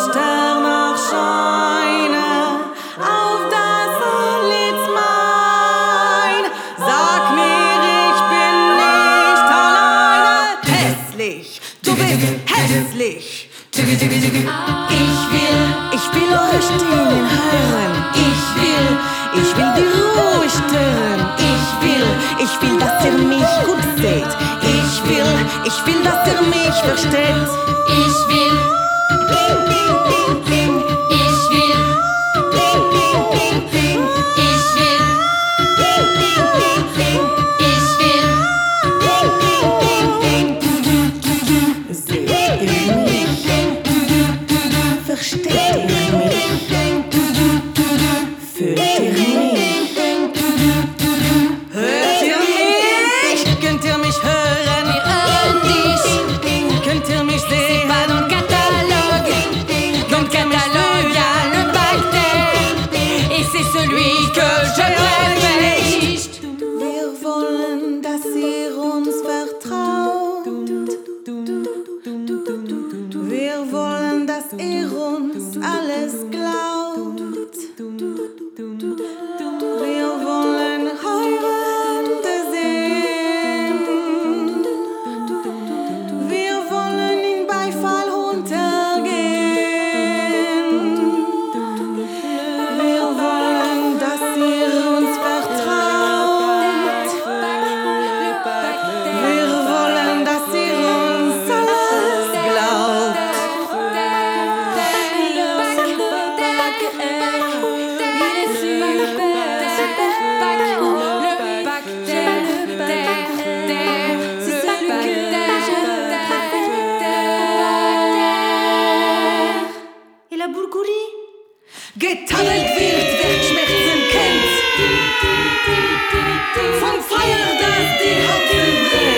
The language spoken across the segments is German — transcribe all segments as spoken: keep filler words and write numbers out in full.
Stern erscheine, auf das Antlitz mein. Sag mir, ich bin nicht alleine. Hässlich, du bist hässlich. Ich will, ich will eure Stimmen hören. Ich will, ich will die Ruhe stören. Ich will, ich will, dass ihr mich gut seht. Ich will, ich will, dass ihr mich versteht. Ich will, Bing, bing, bing, bing. ich will, Bing, bing, bing, bing. ich will, Bing, bing, bing, bing. ich will. Bing, bing, bing, bing. Seht ihr mich? Versteht ihr mich? Fühlt ihr mich? Hört ihr mich? Könnt ihr mich hören? Wir hören dich. Könnt ihr mich C'est sehen? pas dans le catalogue, dans le catalogue y a le Bagdad, et c'est celui que je préfère. Wir wollen, dass ihr uns vertraut. Wir wollen, dass ihr uns alles glaubt. Wir wollen Heirate sehen. Wir wollen in Beifall untergehen. Wir wollen, dass ihr uns vertraut. Wir wollen, dass ihr uns alles glaubt. Et la Bulgourie? Getadelt wird, wer Schmerzen kennt. Vom Feuer, das die Herzen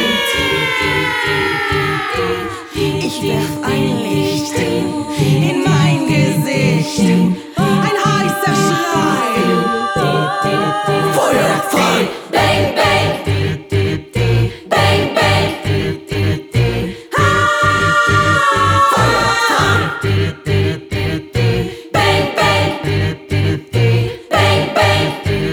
brennt. Ich werf ein Licht in mein Gesicht. Ein heißer Schrei. Feuer frei. Bang, bang, bang, bang, bang, bang, bang, bang.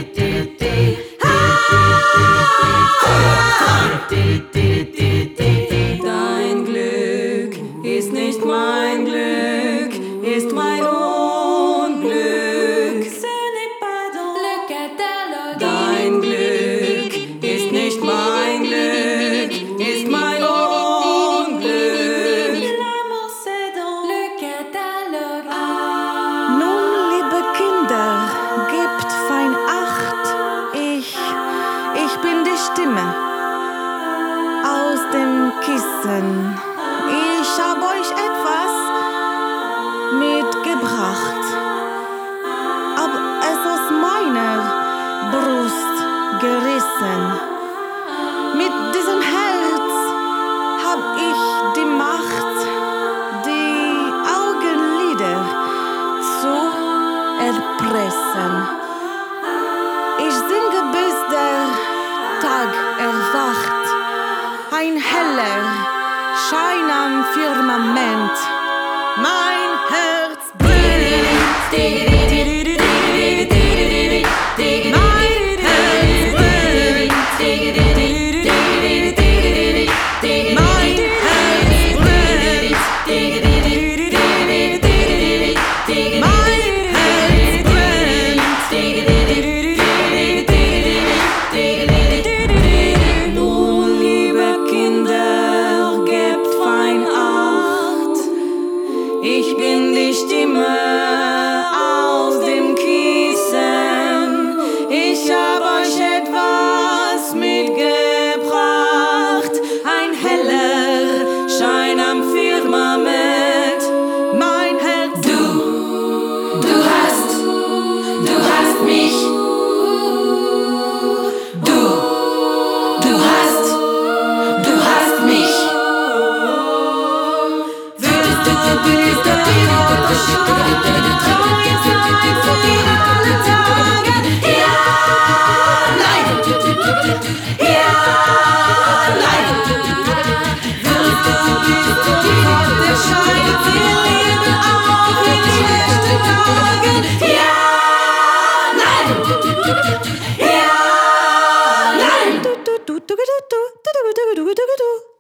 Dein Glück ist nicht mein Glück, ist mein Unglück. Ce n'est pas dans Le catalogue. Dein Glück ist nicht mein Glück, ist mein Unglück. L'amour c'est dans Le catalogue. Nun, liebe Kinder, gebt fein Acht. Ich, ich bin die Stimme aus dem Kissen. Ich hab euch etwas mitgebracht, hab es aus meiner Brust gerissen. Mit diesem Herz hab ich die Macht, die Augenlider zu erpressen. Ich singe, bis der Tag erwacht. Ein heller Schein am Firmament. Mein Herz brennt. Mein Herz brennt. Mein Herz brennt. Mein Herz brennt. Nun, liebe Kinder, gebt fein Acht. Ich bin die Stimme aus dem Kissen. Ich hab euch etwas mitgebracht. Ein heller Schein am Firmament. Mein Herz. Du, du hast, du hast mich. Du, du hast, du hast mich. Du, du, du, du, du, du, du, du, du, du, du, du, du, du, du, du, du.